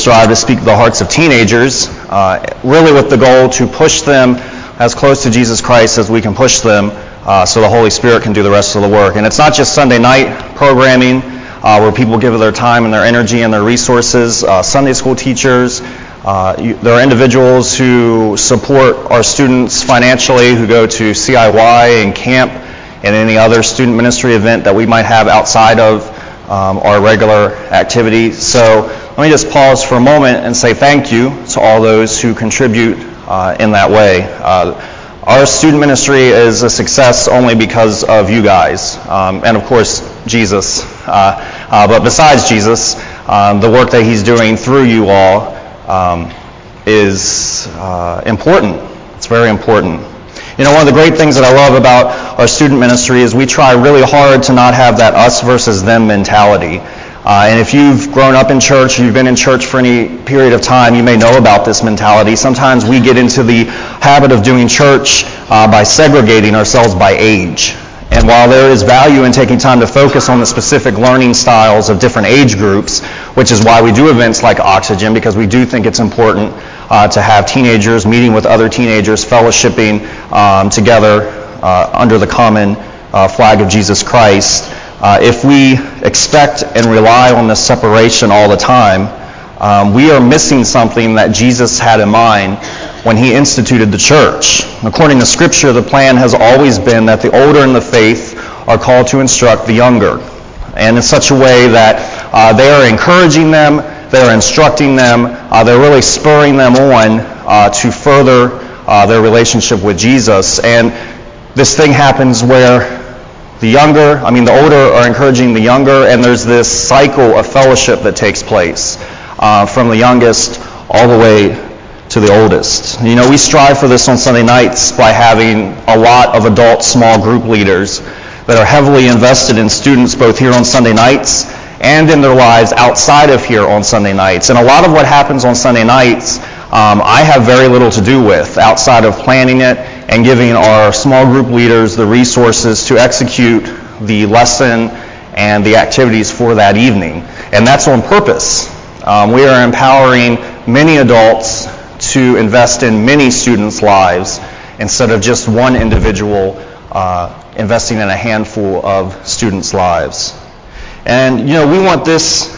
strive to speak to the hearts of teenagers, really with the goal to push them as close to Jesus Christ as we can push them, so the Holy Spirit can do the rest of the work. And it's not just Sunday night programming where people give their time and their energy and their resources. Sunday school teachers, there are individuals who support our students financially, who go to CIY and camp and any other student ministry event that we might have outside of our regular activity. So let me just pause for a moment and say thank you to all those who contribute in that way. Our student ministry is a success only because of you guys, and of course Jesus. But besides Jesus, the work that he's doing through you all is important. It's very important. You know, one of the great things that I love about our student ministry is we try really hard to not have that us versus them mentality. And if you've grown up in church, or you've been in church for any period of time, you may know about this mentality. Sometimes we get into the habit of doing church by segregating ourselves by age. And while there is value in taking time to focus on the specific learning styles of different age groups, which is why we do events like Oxygen, because we do think it's important to have teenagers meeting with other teenagers, fellowshipping together under the common flag of Jesus Christ. If we expect and rely on this separation all the time, we are missing something that Jesus had in mind when he instituted the church. According to Scripture, the plan has always been that the older in the faith are called to instruct the younger, and in such a way that they are encouraging them, they're instructing them, they're really spurring them on to further their relationship with Jesus. And this thing happens where the older are encouraging the younger, and there's this cycle of fellowship that takes place from the youngest all the way to the oldest. You know, we strive for this on Sunday nights by having a lot of adult small group leaders that are heavily invested in students both here on Sunday nights and in their lives outside of here on Sunday nights. And a lot of what happens on Sunday nights I have very little to do with outside of planning it and giving our small group leaders the resources to execute the lesson and the activities for that evening. And that's on purpose. We are empowering many adults to invest in many students' lives instead of just one individual investing in a handful of students' lives. And you know, we want this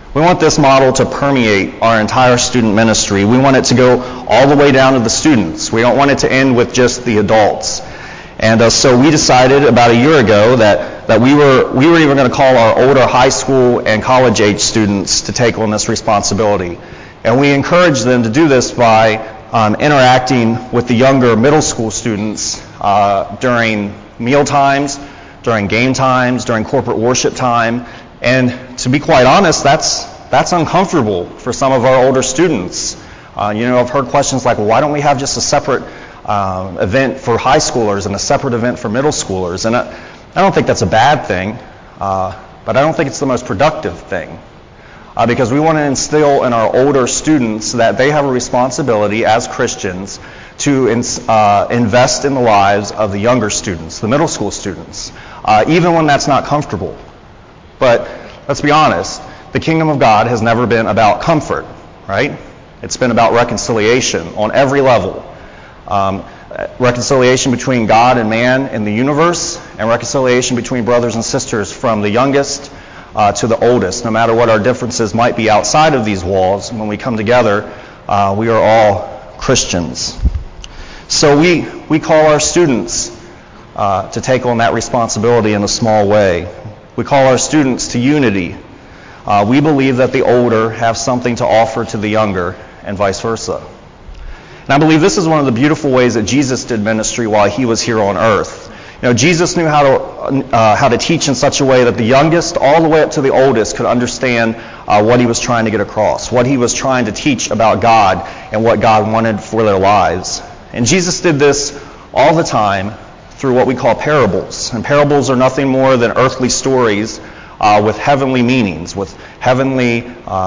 model to permeate our entire student ministry. We want it to go all the way down to the students. We don't want it to end with just the adults. And so we decided about a year ago that we were even going to call our older high school and college age students to take on this responsibility. And we encourage them to do this by interacting with the younger middle school students during meal times, during game times, during corporate worship time. And to be quite honest, that's uncomfortable for some of our older students. I've heard questions like, well, why don't we have just a separate event for high schoolers and a separate event for middle schoolers? And I don't think that's a bad thing, but I don't think it's the most productive thing. Because we want to instill in our older students that they have a responsibility as Christians to invest in the lives of the younger students, the middle school students, even when that's not comfortable. But let's be honest, the kingdom of God has never been about comfort, right? It's been about reconciliation on every level. Reconciliation between God and man in the universe, and reconciliation between brothers and sisters from the youngest to the oldest. No matter what our differences might be outside of these walls, when we come together, we are all Christians. So we call our students to take on that responsibility in a small way. We call our students to unity. We believe that the older have something to offer to the younger, and vice versa. And I believe this is one of the beautiful ways that Jesus did ministry while he was here on earth. You know, Jesus knew how to teach in such a way that the youngest all the way up to the oldest could understand what he was trying to get across, what he was trying to teach about God and what God wanted for their lives. And Jesus did this all the time through what we call parables. And parables are nothing more than earthly stories with heavenly meanings, with heavenly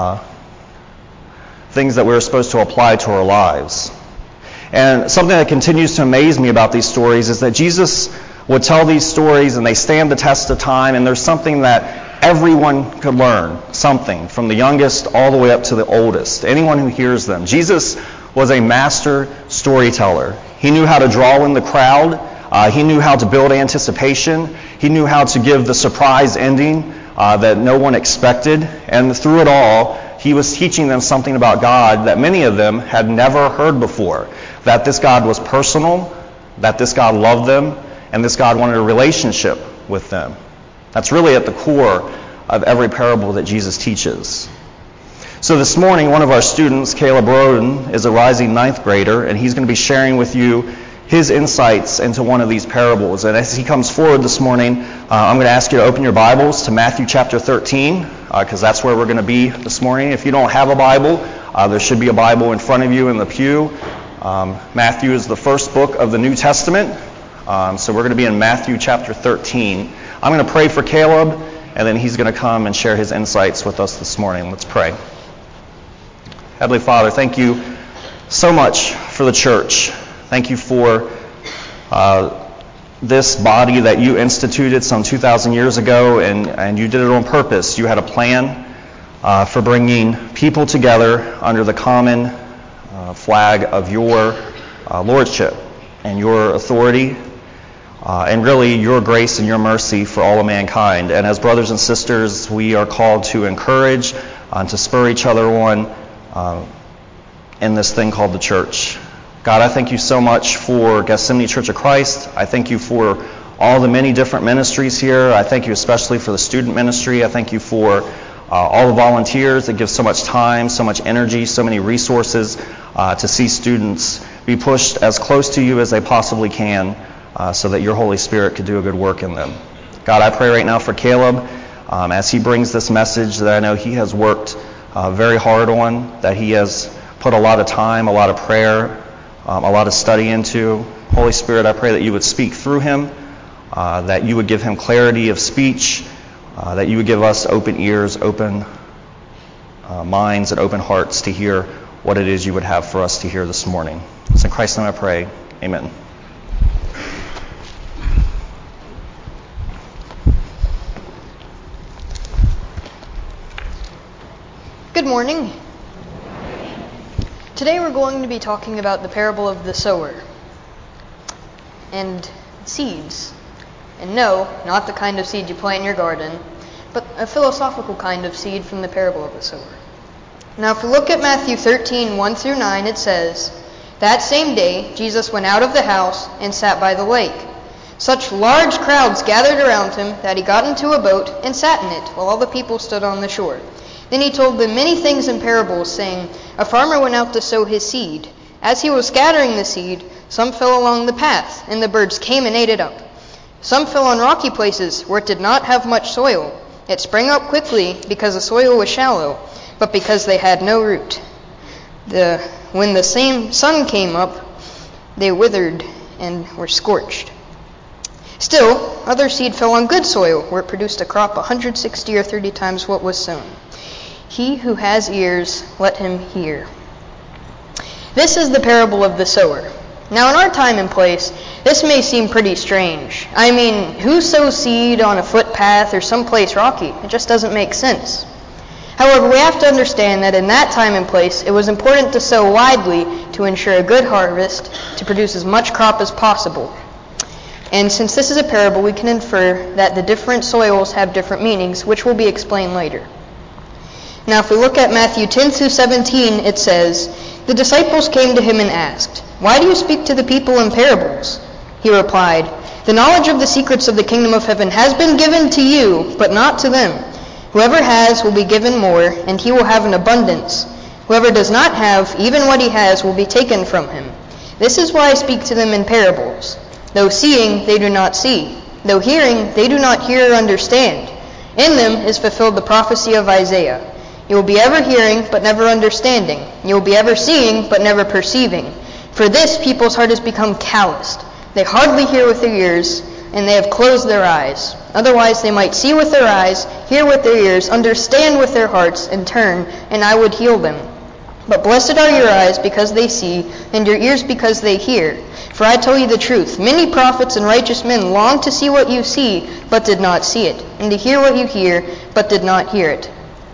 things that we're supposed to apply to our lives. And something that continues to amaze me about these stories is that Jesus would tell these stories, and they stand the test of time, and there's something that everyone could learn, something, from the youngest all the way up to the oldest, anyone who hears them. Jesus was a master storyteller. He knew how to draw in the crowd. He knew how to build anticipation. He knew how to give the surprise ending that no one expected. And through it all, he was teaching them something about God that many of them had never heard before. That this God was personal, that this God loved them, and this God wanted a relationship with them. That's really at the core of every parable that Jesus teaches. So this morning, one of our students, Caleb Roden, is a rising 9th grader, and he's going to be sharing with you his insights into one of these parables. And as he comes forward this morning, I'm going to ask you to open your Bibles to Matthew chapter 13, because that's where we're going to be this morning. If you don't have a Bible, there should be a Bible in front of you in the pew. Matthew is the first book of the New Testament, so we're going to be in Matthew chapter 13. I'm going to pray for Caleb, and then he's going to come and share his insights with us this morning. Let's pray. Heavenly Father, thank you so much for the church. Thank you for this body that you instituted some 2,000 years ago, and you did it on purpose. You had a plan for bringing people together under the common flag of your lordship and your authority, and really your grace and your mercy for all of mankind. And as brothers and sisters, we are called to encourage and to spur each other on in this thing called the church. God, I thank you so much for Gethsemane Church of Christ. I thank you for all the many different ministries here. I thank you especially for the student ministry. I thank you for all the volunteers that give so much time, so much energy, so many resources to see students be pushed as close to you as they possibly can so that your Holy Spirit could do a good work in them. God, I pray right now for Caleb as he brings this message that I know he has worked very hard on, that he has put a lot of time, a lot of prayer, a lot of study into. Holy Spirit, I pray that you would speak through him, that you would give him clarity of speech, that you would give us open ears, open minds, and open hearts to hear what it is you would have for us to hear this morning. It's in Christ's name I pray. Amen. Good morning. Today we're going to be talking about the parable of the sower and seeds. And no, not the kind of seed you plant in your garden, but a philosophical kind of seed from the parable of the sower. Now if we look at Matthew 13, 1 through 9, it says, "That same day Jesus went out of the house and sat by the lake. Such large crowds gathered around him that he got into a boat and sat in it, while all the people stood on the shore. Then he told them many things in parables, saying, A farmer went out to sow his seed. As he was scattering the seed, some fell along the path, and the birds came and ate it up. Some fell on rocky places, where it did not have much soil. It sprang up quickly, because the soil was shallow, but because they had no root. When the same sun came up, they withered and were scorched. Still, other seed fell on good soil, where it produced a crop 160 or 30 times what was sown. He who has ears, let him hear." This is the parable of the sower. Now in our time and place, this may seem pretty strange. I mean, who sows seed on a footpath or someplace rocky? It just doesn't make sense. However, we have to understand that in that time and place, it was important to sow widely to ensure a good harvest, to produce as much crop as possible. And since this is a parable, we can infer that the different soils have different meanings, which will be explained later. Now if we look at Matthew 10 through 17, it says, "The disciples came to him and asked, 'Why do you speak to the people in parables?' He replied, 'The knowledge of the secrets of the kingdom of heaven has been given to you, but not to them. Whoever has will be given more, and he will have an abundance. Whoever does not have, even what he has will be taken from him. This is why I speak to them in parables. Though seeing, they do not see. Though hearing, they do not hear or understand. In them is fulfilled the prophecy of Isaiah. You will be ever hearing, but never understanding. You will be ever seeing, but never perceiving. For this, people's heart has become calloused. They hardly hear with their ears, and they have closed their eyes. Otherwise they might see with their eyes, hear with their ears, understand with their hearts, and turn, and I would heal them. But blessed are your eyes because they see, and your ears because they hear. For I tell you the truth, many prophets and righteous men longed to see what you see, but did not see it, and to hear what you hear, but did not hear it.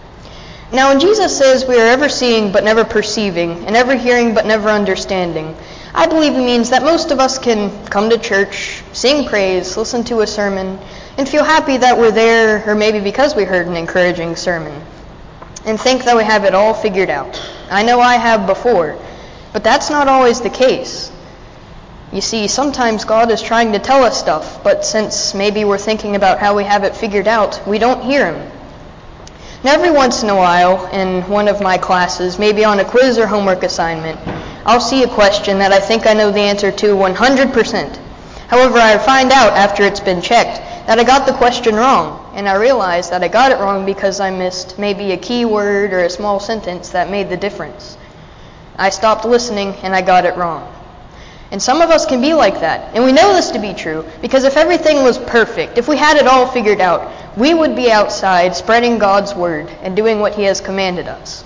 Now when Jesus says we are ever seeing but never perceiving, and ever hearing but never understanding, I believe it means that most of us can come to church, sing praise, listen to a sermon, and feel happy that we're there, or maybe because we heard an encouraging sermon, and think that we have it all figured out. I know I have before, but that's not always the case. You see, sometimes God is trying to tell us stuff, but since maybe we're thinking about how we have it figured out, we don't hear him. Now, every once in a while, in one of my classes, maybe on a quiz or homework assignment, I'll see a question that I think I know the answer to 100%. However, I find out after it's been checked that I got the question wrong, and I realize that I got it wrong because I missed maybe a key word or a small sentence that made the difference. I stopped listening and I got it wrong. And some of us can be like that, and we know this to be true because if everything was perfect, if we had it all figured out, we would be outside spreading God's word and doing what he has commanded us.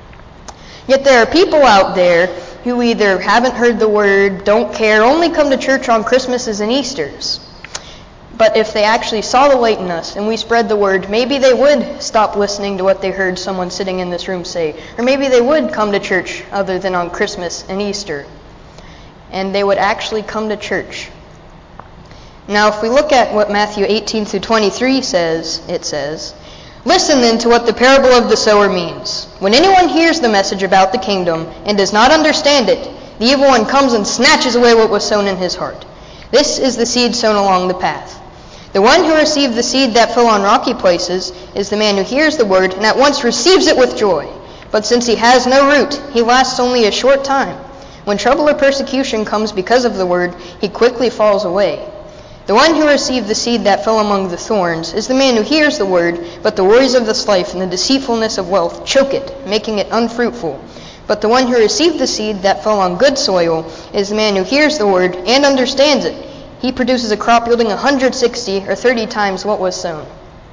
Yet there are people out there who either haven't heard the word, don't care, only come to church on Christmases and Easters. But if they actually saw the light in us and we spread the word, maybe they would stop listening to what they heard someone sitting in this room say. Or maybe they would come to church other than on Christmas and Easter. And they would actually come to church. Now, if we look at what Matthew 18 through 23 says, it says, "Listen then to what the parable of the sower means. When anyone hears the message about the kingdom and does not understand it, the evil one comes and snatches away what was sown in his heart. This is the seed sown along the path. The one who received the seed that fell on rocky places is the man who hears the word and at once receives it with joy. But since he has no root, he lasts only a short time. When trouble or persecution comes because of the word, he quickly falls away. The one who received the seed that fell among the thorns is the man who hears the word, but the worries of this life and the deceitfulness of wealth choke it, making it unfruitful. But the one who received the seed that fell on good soil is the man who hears the word and understands it. He produces a crop yielding 160 or 30 times what was sown."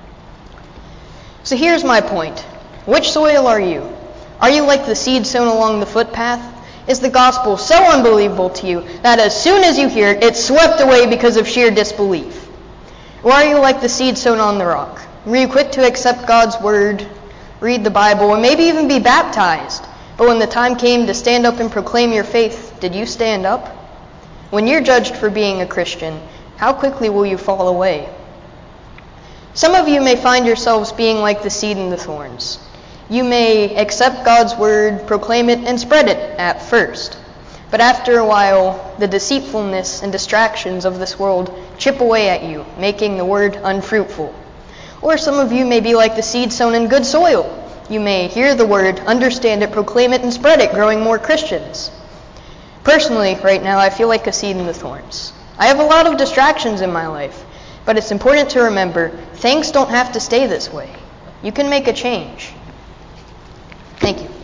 So here's my point. Which soil are you? Are you like the seed sown along the footpath? Is the gospel so unbelievable to you that as soon as you hear it, it's swept away because of sheer disbelief? Or are you like the seed sown on the rock? Were you quick to accept God's word, read the Bible, and maybe even be baptized? But when the time came to stand up and proclaim your faith, did you stand up? When you're judged for being a Christian, how quickly will you fall away? Some of you may find yourselves being like the seed in the thorns. You may accept God's word, proclaim it, and spread it at first. But after a while, the deceitfulness and distractions of this world chip away at you, making the word unfruitful. Or some of you may be like the seed sown in good soil. You may hear the word, understand it, proclaim it, and spread it, growing more Christians. Personally, right now, I feel like a seed in the thorns. I have a lot of distractions in my life, but it's important to remember, things don't have to stay this way. You can make a change. Thank you.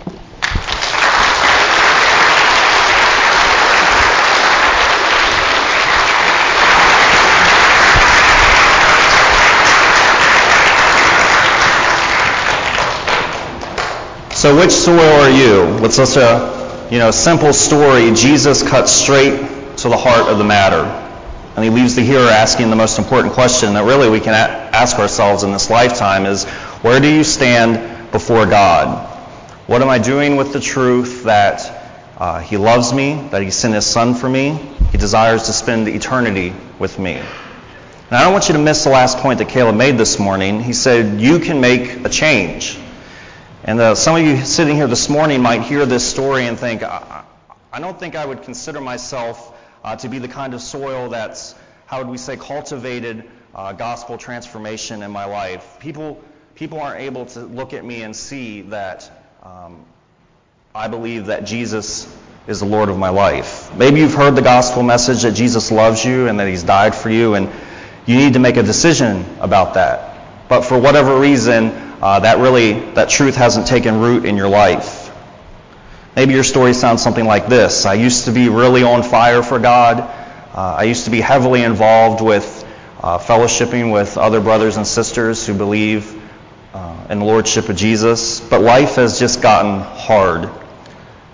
So which soil are you? With such a simple story, Jesus cuts straight to the heart of the matter. And he leaves the hearer asking the most important question that really we can ask ourselves in this lifetime is, where do you stand before God? What am I doing with the truth that he loves me, that he sent his son for me, he desires to spend eternity with me? And I don't want you to miss the last point that Caleb made this morning. He said, you can make a change. And some of you sitting here this morning might hear this story and think, I don't think I would consider myself to be the kind of soil that's, how would we say, cultivated gospel transformation in my life. People aren't able to look at me and see that I believe that Jesus is the Lord of my life. Maybe you've heard the gospel message that Jesus loves you and that he's died for you, and you need to make a decision about that. But for whatever reason, that truth hasn't taken root in your life. Maybe your story sounds something like this. I used to be really on fire for God. I used to be heavily involved with fellowshipping with other brothers and sisters who believe in the Lordship of Jesus. But life has just gotten hard.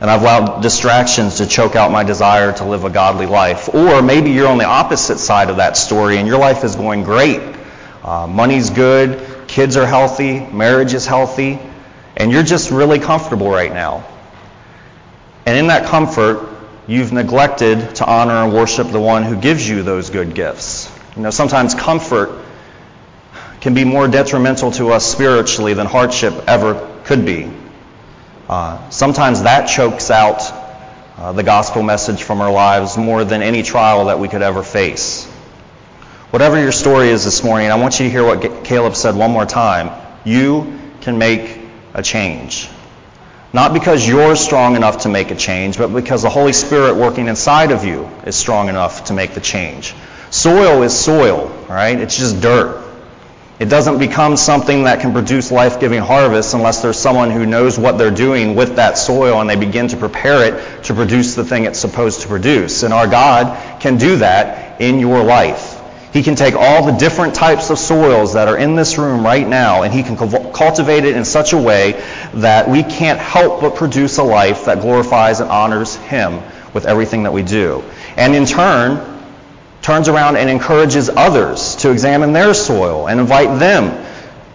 and I've allowed distractions to choke out my desire to live a godly life. Or maybe you're on the opposite side of that story and your life is going great. Money's good, kids are healthy, marriage is healthy, and you're just really comfortable right now. And in that comfort, you've neglected to honor and worship the one who gives you those good gifts. Sometimes comfort can be more detrimental to us spiritually than hardship ever could be. Sometimes that chokes out the gospel message from our lives more than any trial that we could ever face. Whatever your story is this morning, I want you to hear what Caleb said one more time. You can make a change. Not because you're strong enough to make a change, but because the Holy Spirit working inside of you is strong enough to make the change. Soil is soil, right? It's just dirt. It doesn't become something that can produce life-giving harvests unless there's someone who knows what they're doing with that soil and they begin to prepare it to produce the thing it's supposed to produce. And our God can do that in your life. He can take all the different types of soils that are in this room right now, and He can cultivate it in such a way that we can't help but produce a life that glorifies and honors Him with everything that we do. And in turn, turns around and encourages others to examine their soil and invite them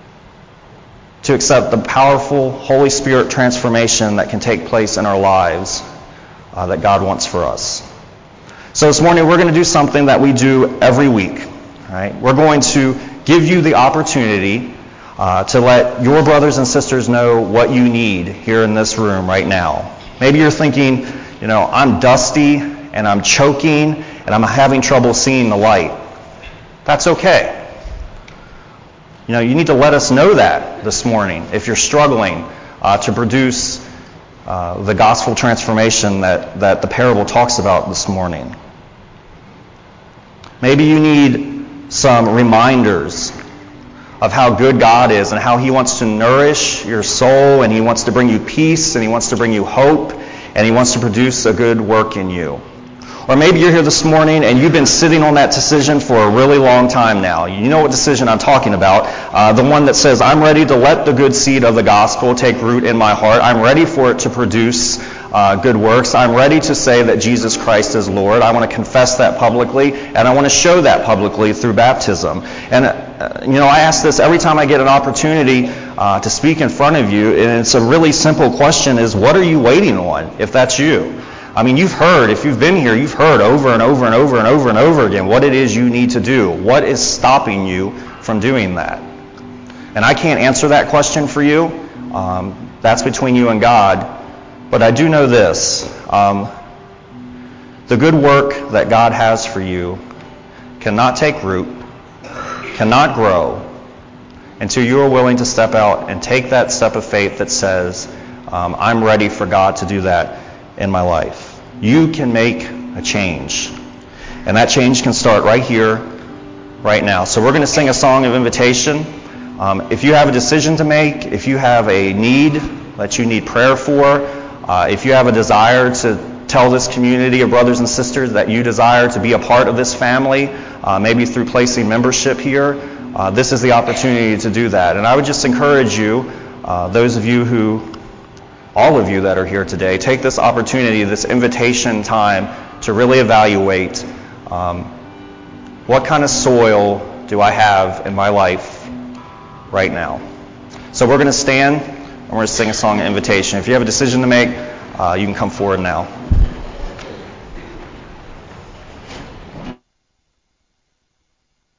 to accept the powerful Holy Spirit transformation that can take place in our lives that God wants for us. So this morning we're going to do something that we do every week. Right? We're going to give you the opportunity to let your brothers and sisters know what you need here in this room right now. Maybe you're thinking, I'm dusty and I'm choking and I'm having trouble seeing the light. That's okay. You need to let us know that this morning if you're struggling to produce the gospel transformation that the parable talks about this morning. Maybe you need some reminders of how good God is and how He wants to nourish your soul, and He wants to bring you peace, and He wants to bring you hope, and He wants to produce a good work in you. Or maybe you're here this morning and you've been sitting on that decision for a really long time now. You know what decision I'm talking about. The one that says, I'm ready to let the good seed of the gospel take root in my heart. I'm ready for it to produce good works. I'm ready to say that Jesus Christ is Lord. I want to confess that publicly, and I want to show that publicly through baptism. And, I ask this every time I get an opportunity to speak in front of you, and it's a really simple question is, what are you waiting on, if that's you? You've heard, if you've been here, you've heard over and over and over and over and over again what it is you need to do. What is stopping you from doing that? And I can't answer that question for you. That's between you and God. But I do know this. The good work that God has for you cannot take root, cannot grow, until you are willing to step out and take that step of faith that says, I'm ready for God to do that in my life. You can make a change. And that change can start right here, right now. So we're going to sing a song of invitation. If you have a decision to make, if you have a need that you need prayer for, if you have a desire to tell this community of brothers and sisters that you desire to be a part of this family, maybe through placing membership here, this is the opportunity to do that. And I would just encourage you, all of you that are here today, take this opportunity, this invitation time to really evaluate what kind of soil do I have in my life right now. So we're going to stand and we're going to sing a song of invitation. If you have a decision to make, you can come forward now.